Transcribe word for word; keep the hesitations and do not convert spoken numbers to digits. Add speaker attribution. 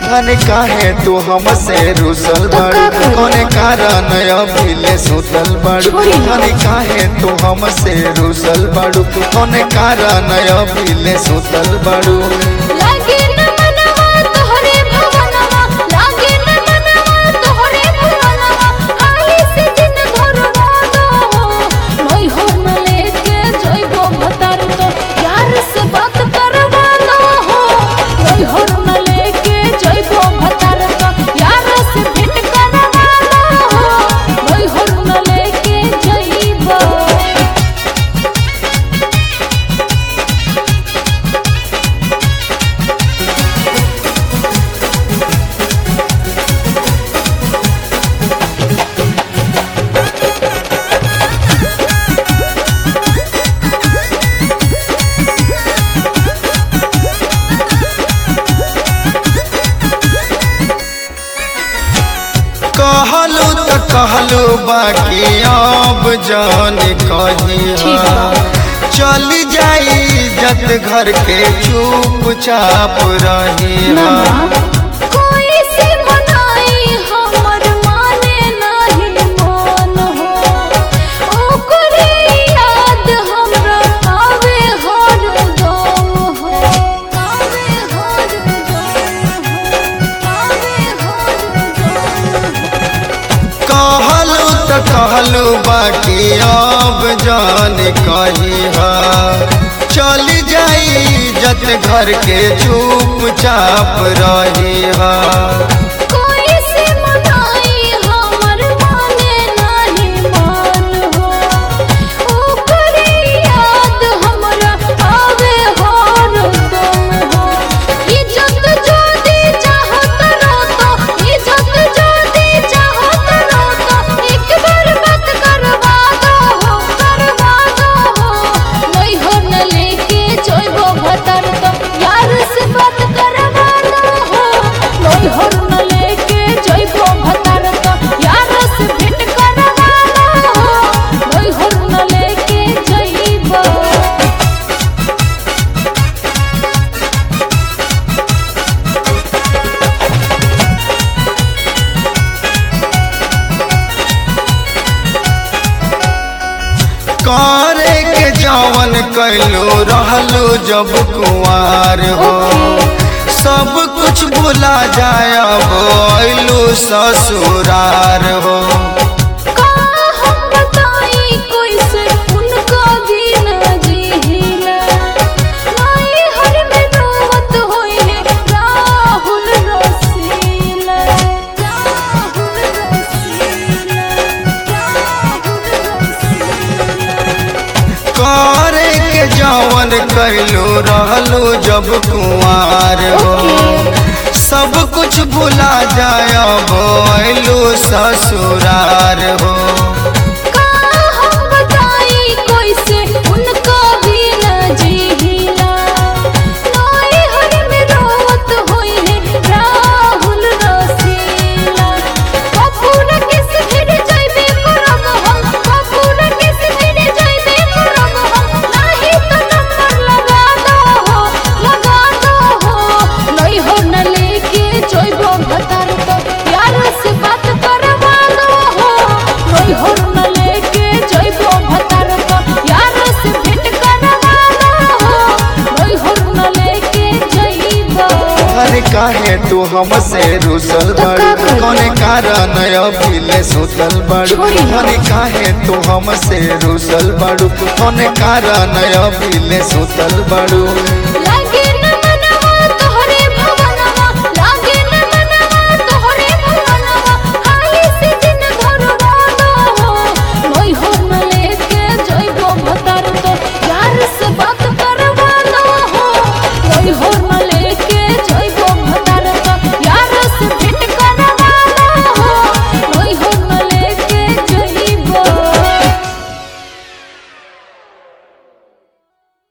Speaker 1: अरे काहे तू हमसे रूसल बाड़ू, कोने कारण अभिले सुतल बाड़ू। अरे काहे तू हमसे रूसल बाड़ू, कोने कारण अभिले सुतल बाड़ू। कहलू तो कहलू बाकी अब जान कही चल जाई इज्जत घर के चुपचाप रही। कहलू बाकी अब जान कही चल जाई इज्जत घर के चुपचाप रही। करे के जवन कैलू रहलू जब कुआर हो, सब कुछ भुला जाय बोलू ससुरार हो। करे के जवन कैलू रहलू जब कुआर हो, सब कुछ भुला जाय बोलू ससुरार हो। काहे तू हमसे रूसल बाड़ू, कोने कारण अभिले सुतल बाड़ू। अरे काहे तू हमसे रूसल बाड़ू, कोने कारण अभिले सुतल बाड़ू।